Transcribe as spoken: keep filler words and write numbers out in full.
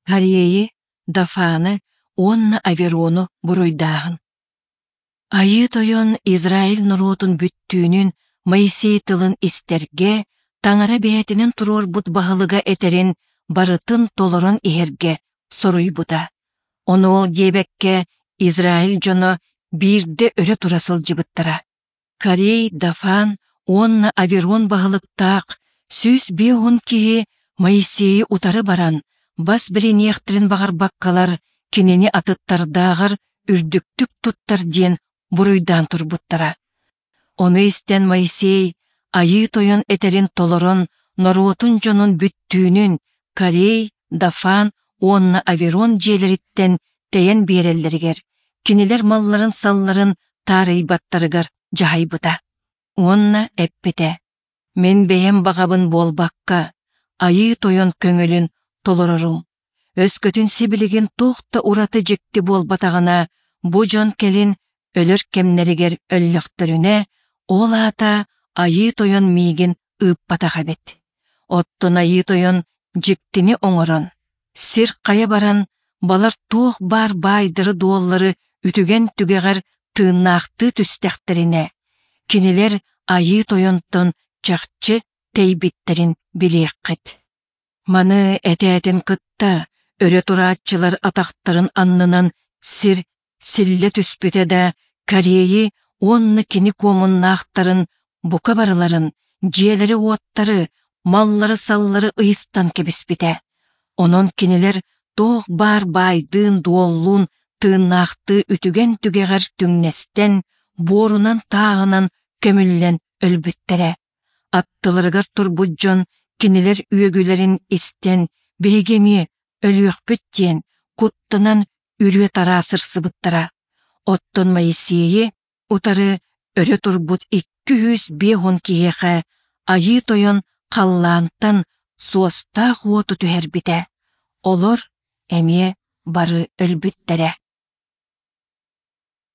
Карейи, Дафаны, онна Аверону буруйдағын. Айы тойон Израиль нұротын бүттүүнүн Моисей тылын истерге, таңара бәйтінен тұрор бұт бағылыға этерин барытын толорон иерге соруй бұта. Оны ол дебекке Израиль жоно бирде өрі турасыл жыбыттара. Карей, Дафан, онна Аверон бағылықтақ, сүз бе он кихи Моисейі утары баран, бас бірен ектірін бағар баққалар, кенені атыттардағыр үрдіктік туттар ден буруйдан турбуттара. Оны истен Моисей, айы тойон этерин толорон, норотун жонун бүттүүнүн, Карей, Дафан, онна Аверон желериттен тейен береллергер, кинилер малларын салларын тарый баттарыгар жахайбыта. Онна эппете. Мен бейем бағабын болбаққа, айы тойон көңілін толорорум. Өскөтін сибилигин тоқта ураты жекті болбатағына, бу жон келин өлөр кемнеригер өллөктөрүнө, ол ата айы тойон мигин ыппатаға бет. Оттон айы тойон жектини оңорон. Сир қая баран, балар тоқ бар байдыры дуоллары үтүген түгегер тыыннақты түстәқтеріне. Кинилер айы тойонтон чақчы тейбиттерин билеққет. Маны әтәтін қытта, өрі тураатчылар атақтарын аннынан сир силле түспете да Карейи онны кини комуннақтарын, бука барыларын, жиелері оттары, маллары саллары ыйыстан кебіспете. Онон кинилер тоқ бар байдын дуоллун тыыннақты үтүген түгегер түңнестен, борунан тағынан көмүллен өлбүттере. Аттылырыгар турбуджон кинилер үйөгүлерин истен, бейгеми өлүөкпүттен, куттынан үрүө тарасыр сыбыттара. Оттон Моисейи утары өрө турбут икки жүз беон киеха айы тойон қаллаантан суоста хуоту түһербите. Олор эмие бары өлбүттере.